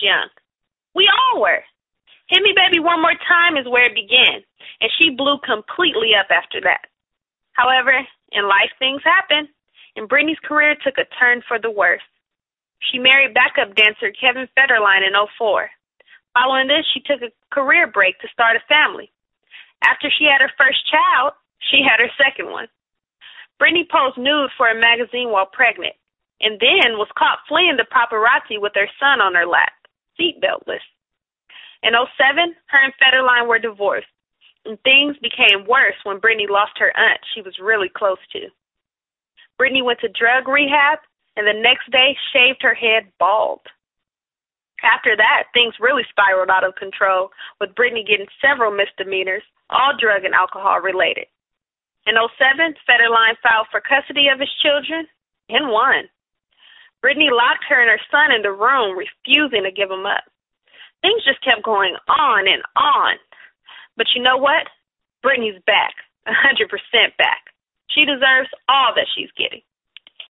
young. We all were. Hit Me Baby One More Time is where it began, and she blew completely up after that. However, in life things happen, and Britney's career took a turn for the worse. She married backup dancer Kevin Federline in '04. Following this, she took a career break to start a family. After she had her first child, she had her second one. Britney posed nude for a magazine while pregnant, and then was caught fleeing the paparazzi with her son on her lap, seatbeltless. In '07, her and Federline were divorced, and things became worse when Britney lost her aunt she was really close to. Britney went to drug rehab, and the next day shaved her head bald. After that, things really spiraled out of control, with Britney getting several misdemeanors, all drug and alcohol related. In '07, Federline filed for custody of his children and won. Britney locked her and her son in the room, refusing to give them up. Things just kept going on and on. But you know what? Britney's back, 100% back. She deserves all that she's getting.